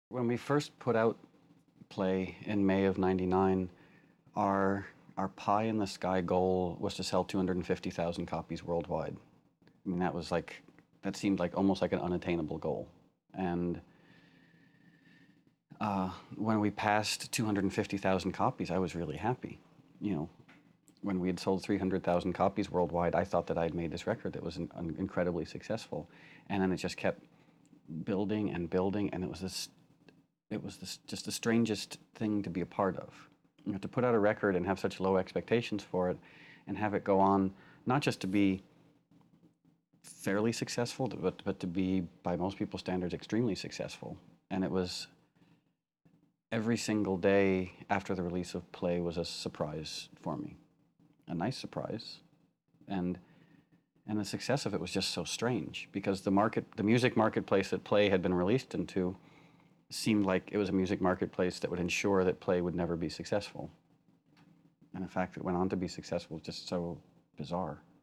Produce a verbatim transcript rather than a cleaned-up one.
When we first put out Play in May of ninety-nine, our our pie in the sky goal was to sell two hundred fifty thousand copies worldwide. I mean, that was like, that seemed like almost like an unattainable goal. And uh, when we passed two hundred fifty thousand copies, I was really happy. You know, when we had sold three hundred thousand copies worldwide, I thought that I'd made this record that was an, an incredibly successful. And then it just kept building and building, and it was this, it was this, just the strangest thing to be a part of. You know, to put out a record and have such low expectations for it, and have it go on, not just to be fairly successful, but but to be, by most people's standards, extremely successful. And it was, every single day after the release of Play was a surprise for me, a nice surprise, and and the success of it was just so strange because the market, the music marketplace that Play had been released into, seemed like it was a music marketplace that would ensure that Play would never be successful. And the fact that it went on to be successful was just so bizarre.